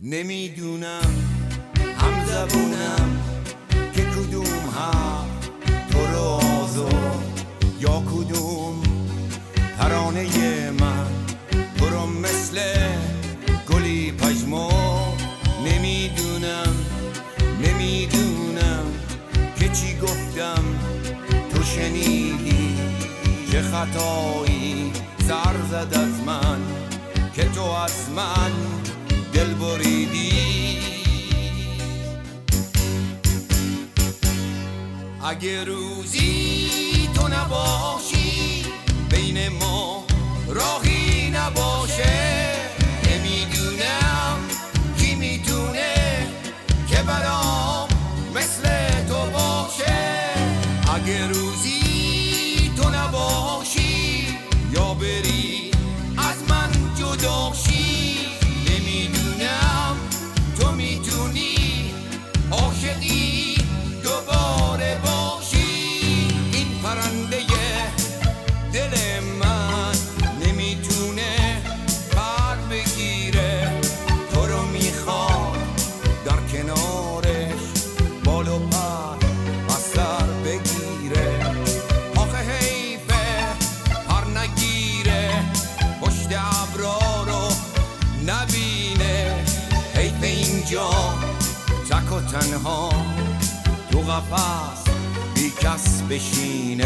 نمیدونم هم زبونم که کدوم حرف تو رو آزار یا کدوم ترانه من تو رو مثل گلی پژمرد. نمیدونم که چی گفتم تو شنیدی، چه خطایی سر زد از من که تو از من دل بریدی. اگه روزی تو نباشی بین ما راهی نباشه، نمیدونم کی میتونه که برام مثل تو باشه. اگه روزی تو نباشی یا بری از من جدا شی، نمیدونم تو میتونی عاشقی دوباره باشی. این پرنده دل من نمیتونه پر بگیره، تو رو میخواد در کنارش بال و پر بستر بگیره. آخه حیفه پر نگیره پشت ابرا رو نبینه، حیف اینجا تک و تنها تو قفس بی کس بشینه.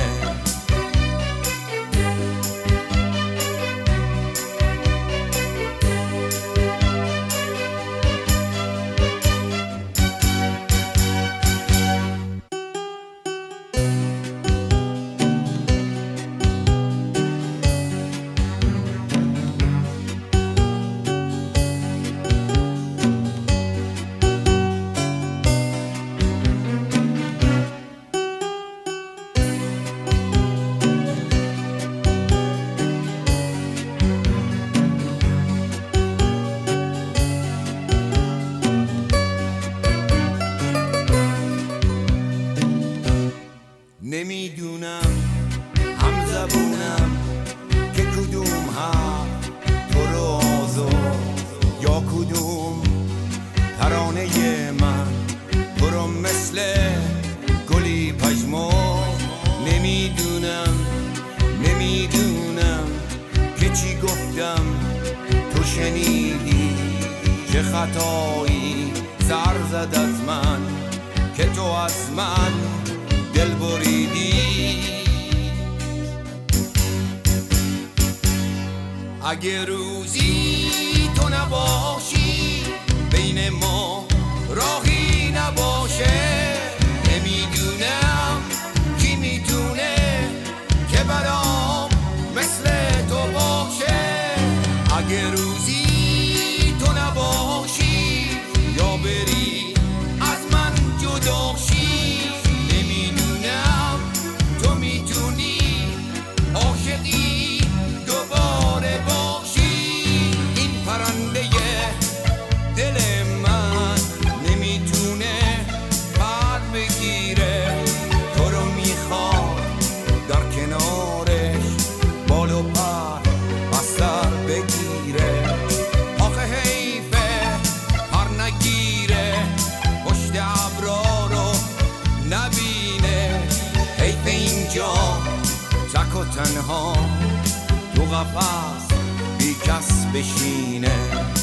نمیدونم هم زبونم که کدوم حرف تو رو آزار یا کدوم ترانه من تو رو مثل گلی پژمرد. نمیدونم که چی گفتم تو شنیدی، چه خطایی سر زد از من که تو از من دل بریدی. اگه روزی تو نباشی بین ما راهی نباشه، نمیدونم کی میتونه که برام مثل تو باشه. اگه روزی تو نباشی یا بری از من جدا شی، نمیدونم تو میتونی عاشقی دوباره باشی. این پرنده دل من نمیتونه پر بگیره، تو رو میخواد در کنارش بال و پر بستر بگیره. آخه حیفه پر نگیره پشت ابرا رو نبینه، حیف اینجا تک و تنها تو قفس بی کس بشینه.